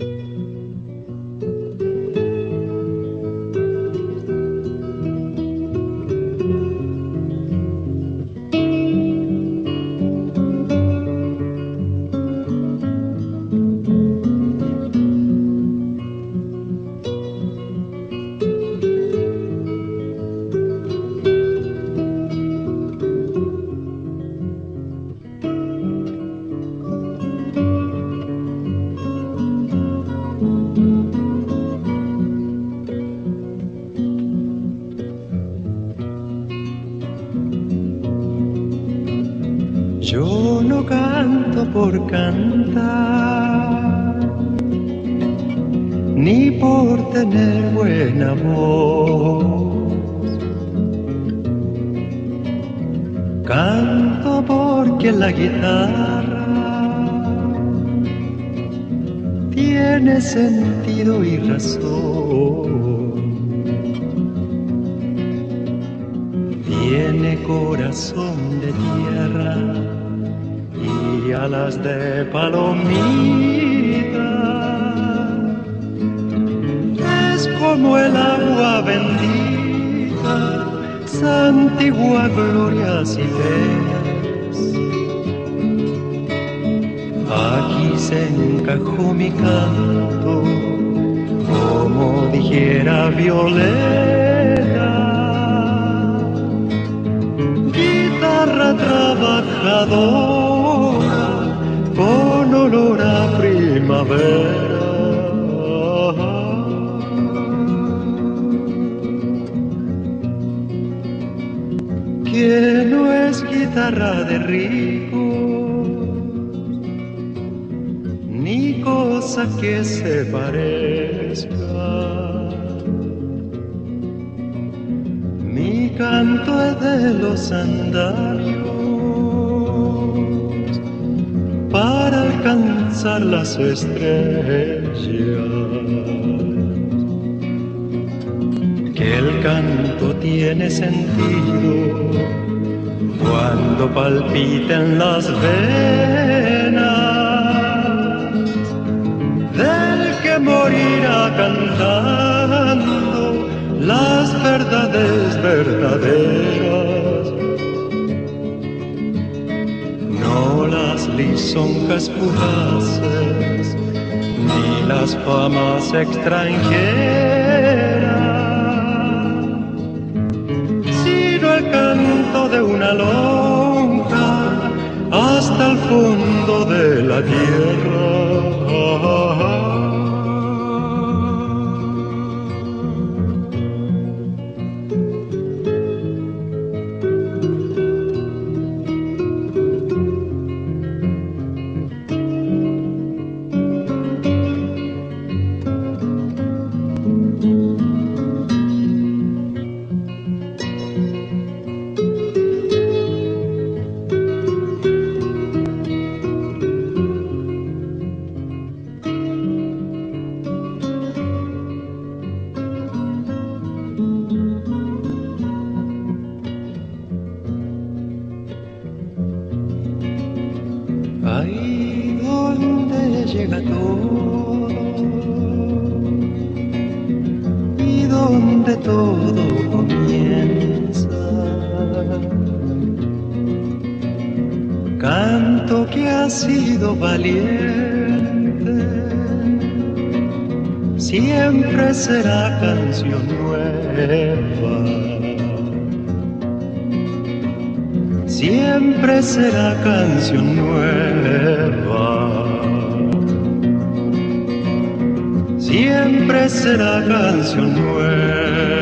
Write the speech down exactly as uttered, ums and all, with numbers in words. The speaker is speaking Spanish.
Yo no canto por cantar, ni por tener buena voz. Canto porque la guitarra tiene sentido y razón. Tiene corazón de tierra y alas de palomita. Es como el agua bendita, santigua glorias y penas. Aquí se encajó mi canto, como dijera Violeta. Guitarra trabajadora, con olor a primavera. Que no es guitarra de rico, ni cosa que se parezca. Mi canto es de los andamios para alcanzar las estrellas. Que el canto tiene sentido cuando palpiten las venas del que morirá cantando las verdades verdaderas. No las lisonjas fugaces, ni las famas extranjeras, el canto de una lonja hasta el fondo de la tierra. Ahí donde llega todo y donde todo comienza, canto que ha sido valiente, siempre será canción nueva. Siempre será canción nueva, siempre será canción nueva.